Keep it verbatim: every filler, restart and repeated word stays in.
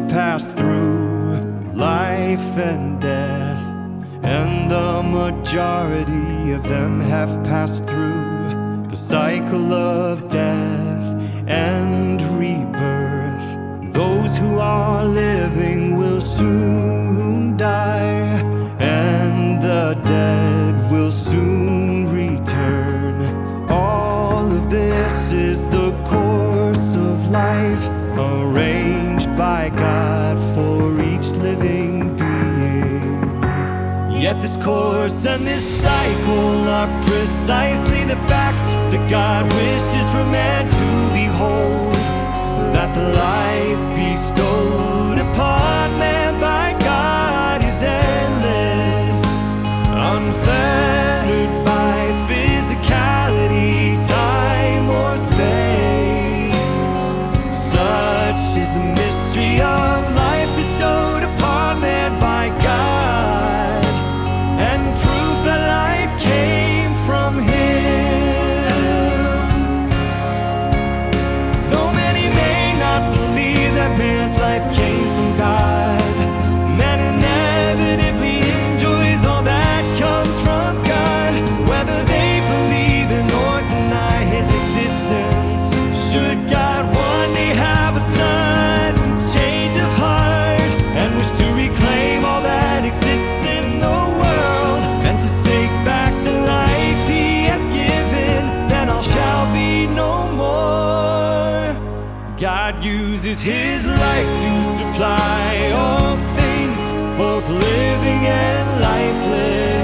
passed through life and death, and the majority of them have passed through the cycle of death and rebirth. Those who are living will soon die, and the dead will soon return. All of this is the course of life, arranged by God for each living being. Yet this course and this cycle are precisely the facts that God wishes for man to behold, that the life bestowed upon man by God is endless, unfettered by physicality, time, or space. Such is the mystery of life bestowed upon man by God, and proof that life came from Him. Though many may not believe that man's life came from God, man inevitably enjoys all that comes from God, whether they believe in or deny His existence. Should God one day have a sudden change of heart and wish to reclaim all that exists in the world, and to take back the life He has given, then all shall be no more. God uses His life to supply all things, both living and lifeless.